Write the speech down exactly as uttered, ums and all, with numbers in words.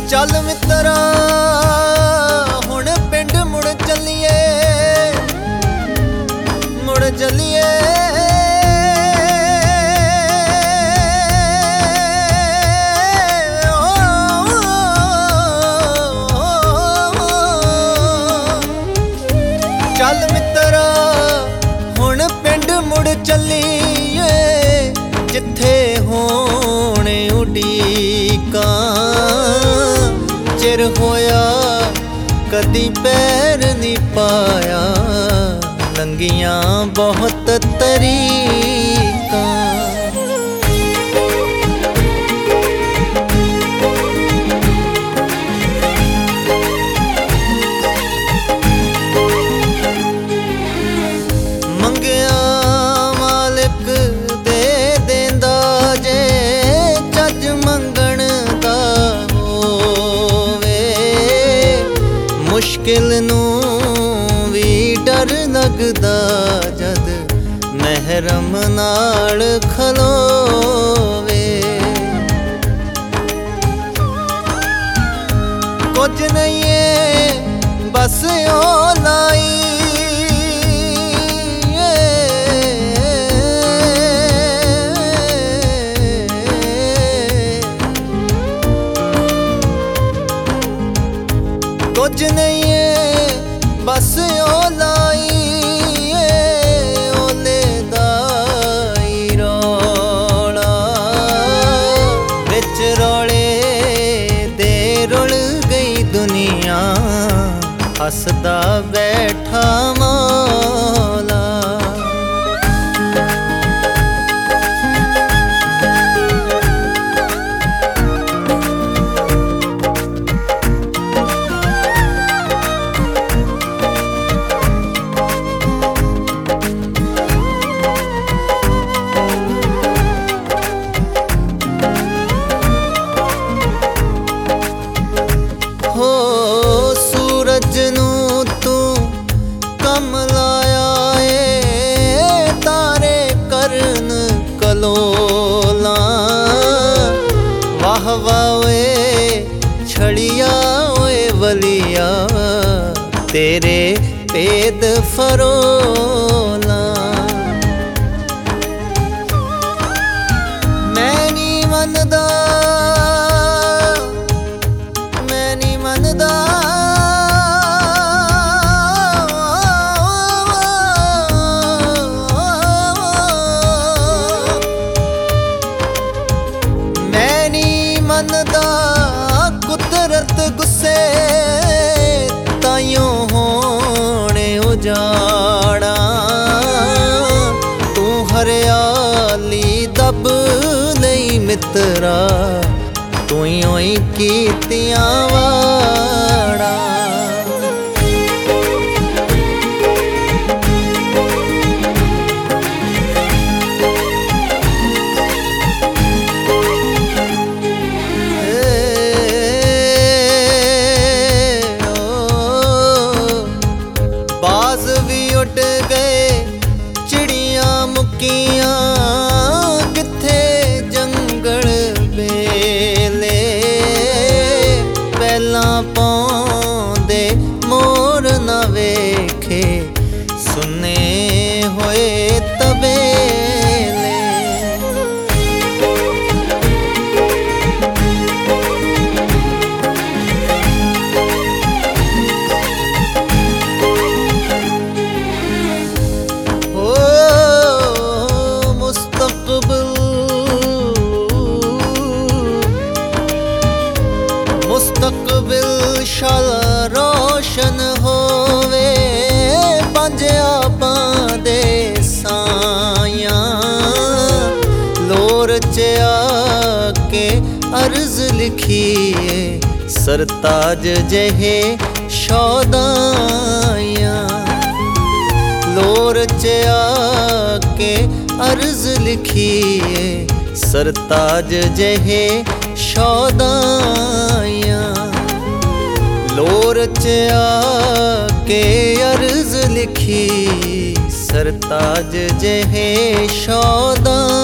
ਚੱਲ ਮਿੱਤਰਾ ਹੁਣ ਪਿੰਡ ਮੁੜ ਚੱਲੀਏ, ਮੁੜ ਚੱਲੀਏ। ਚੱਲ ਮਿੱਤਰਾ ਹੁਣ ਪਿੰਡ ਮੁੜ ਚੱਲੀਏ, ਜਿੱਥੇ ਹੋਣ ਉਡੀਕਾਂ। ਚਿਰ ਹੋਇਆ ਕਦੀ ਪੈਰ ਨਹੀਂ ਪਾਇਆ, ਲੰਘੀਆਂ ਬਹੁਤ ਤਰੀਕਾਂ। ਮੰਗਿਆ ਮਾਲਕ ਦੇ ਦੇਂਦਾ ਜੇ ਚੱਜ ਮੰਗਣ ਦਾ ਹੋਵੇ। ਮੁਸ਼ਕਿਲ ਨੂੰ ਵੀ ਡਰ ਲੱਗਦਾ ਜਦ ਮਹਿਰਮ ਨਾਲ ਖਲੋਵੇ। ਕੁਝ ਨਹੀਂ ਏ ਬਸ ਓ ਲਾਈ, ਕੁਝ ਨਹੀਂ ਏ ਬਸ ਓ ਲਾਈ। ਓਲੇ ਦਾ ਈ ਰੌਲਾ ਵਿੱਚ ਰੌਲੇ ਦੇ ਰੁਲ ਗਈ ਦੁਨੀਆ, ਹੱਸਦਾ ਬੈਠਾ ਮੌਲਾ। ਹੋ ਸੂਰਜ ਨੂੰ ਤੂੰ ਕੰਮ ਲਾਇਆ ਏ, ਤਾਰੇ ਕਰਨ ਕਲੋਲਾਂ। ਵਾਹ ਵਾਹ ਓਏ ਛੜੀਆ ਓਏ ਵਲੀਆ, ਤੇਰੇ ਭੇਦ ਫਰੋਲਾਂ। ਮੈਂ ਨੀ ਮੰਨਦਾ, ਮੈਂ ਨੀ ਮੰਨਦਾ, ਮੈਂ ਨੀ ਮੰਨਦਾ ਕੁਦਰਤ ਗੁੱਸੇ ਤਾਈਓ ਹੋਣ ਉਜਾੜਾ। ਤੂੰ ਹਰਿਆਲੀ ਦੱਬ ਲਈ ਮਿੱਤਰਾ, ਤੂੰ ਹੀ ਕੀਤੀਆਂ ਵਾੜਾਂ। ਬਾਜ਼ ਵੀ ਉੱਡ ਗਏ ਚਿੜੀਆਂ ਮੁੱਕੀਆਂ, ਕਿੱਥੇ ਜੰਗਲ ਵੇਲੇ ਪਹਿਲਾਂ ਪਾਉਂਦੇ ਮੋਰ ਨਾ ਵੇਖੇ, ਸੁੰਨੇ ਹੋਏ ਤਬੇਲੇ। ਮੁਸਤਕਬਿਲ ਸ਼ਾਲਾ ਰੋਸ਼ਨ ਹੋਵੇ, ਪੰਜ ਆਪਾਂ ਦੇ ਸਾਇਆਂ। ਲੋਰ ਚ ਆ ਕੇ ਅਰਜ਼ ਲਿਖੀਏ, ਸਰਤਾਜ ਜਿਹੇ ਸ਼ੌਦਾਈਆਂ। ਲੋਰ ਚ ਆ ਕੇ ਅਰਜ਼ ਲਿਖੀਏ, ਸਰਤਾਜ ਜਿਹੇ ਸ਼ੌਦਾਈਆਂ। ਲੋਰ ਚ ਆ ਕੇ ਅਰਜ਼ ਲਿਖੀ, ਸਰਤਾਜ ਜਿਹੇ ਸ਼ੌਦਾਈਆਂ।